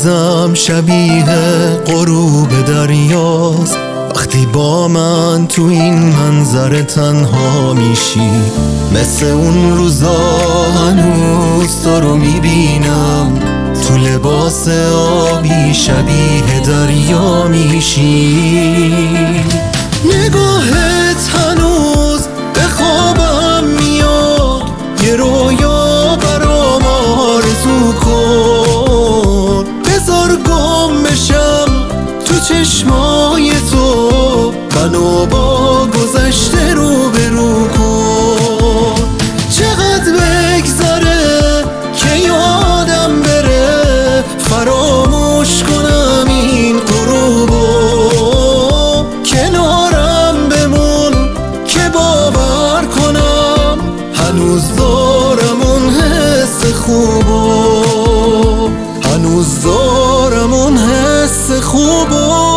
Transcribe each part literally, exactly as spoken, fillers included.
روزم شبیه غروب دریاست، وقتی با من تو این منظر تنها میشی. مثل اون روزا هنوز تو رو میبینم، تو لباس آبی شبیه دریا میشی. نگاهت هنوز به خوابم میاد، یه رویا برام آرزو کن. بذار گم بشم تو چشمای تو، منو با گذشته رو به رو کن. چقدر بگذره که یادم بره، فراموش کنم این غروبو. کنارم بمون که باور کنم، هنوز دارم اون حس خوبو، هنوز دارم اون حس خوبو.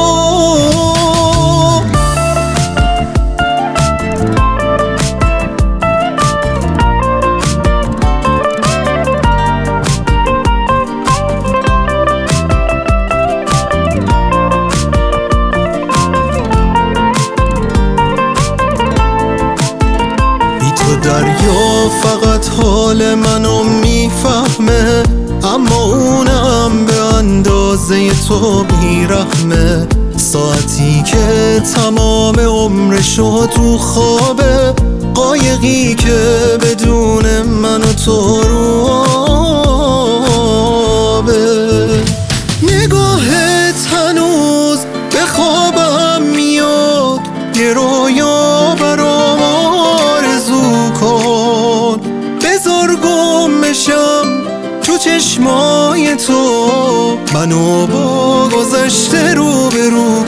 دریا فقط حال منو میفهمه، اما اونم به اندازه تو بیرحمه. ساعتی که تمام عمرشو تو خوابه، قایقی که بدون من و تو رو آبه. نگاهت هنوز به خوابم میاد، یه رویا برام آرزو کن. بذار گم بشم تو چشمای تو، منو با گذشته رو به رو